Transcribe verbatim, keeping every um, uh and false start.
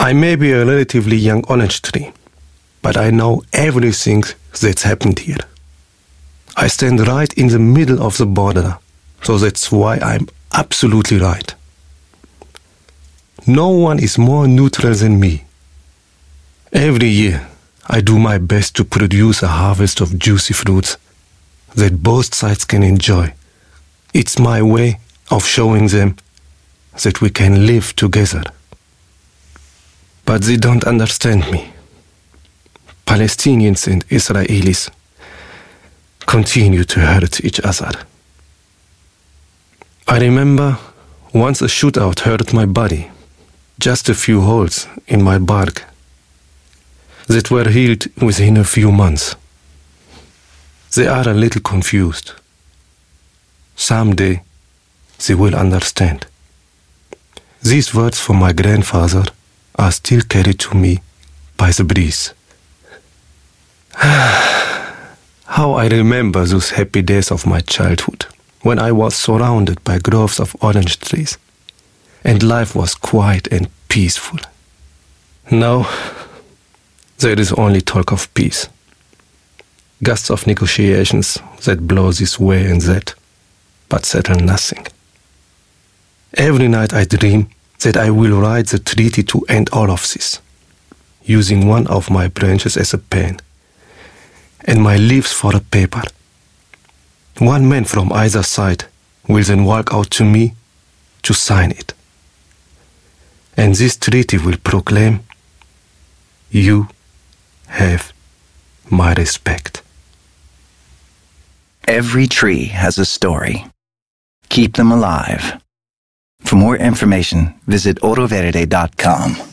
I may be a relatively young orange tree, but I know everything that's happened here. I stand right in the middle of the border, so that's why I'm absolutely right. No one is more neutral than me. Every year, I do my best to produce a harvest of juicy fruits that both sides can enjoy. It's my way of showing them that we can live together. But they don't understand me. Palestinians and Israelis continue to hurt each other. I remember once a shootout hurt my body, just a few holes in my bark that were healed within a few months. They are a little confused. Someday they will understand. These words from my grandfather are still carried to me by the breeze. How I remember those happy days of my childhood, when I was surrounded by groves of orange trees, and life was quiet and peaceful. Now, there is only talk of peace. Gusts of negotiations that blow this way and that, but settle nothing. Every night I dream that I will write the treaty to end all of this, using one of my branches as a pen, and my leaves for a paper. One man from either side will then walk out to me to sign it. And this treaty will proclaim, you have my respect. Every tree has a story. Keep them alive. For more information, visit oro verde dot com.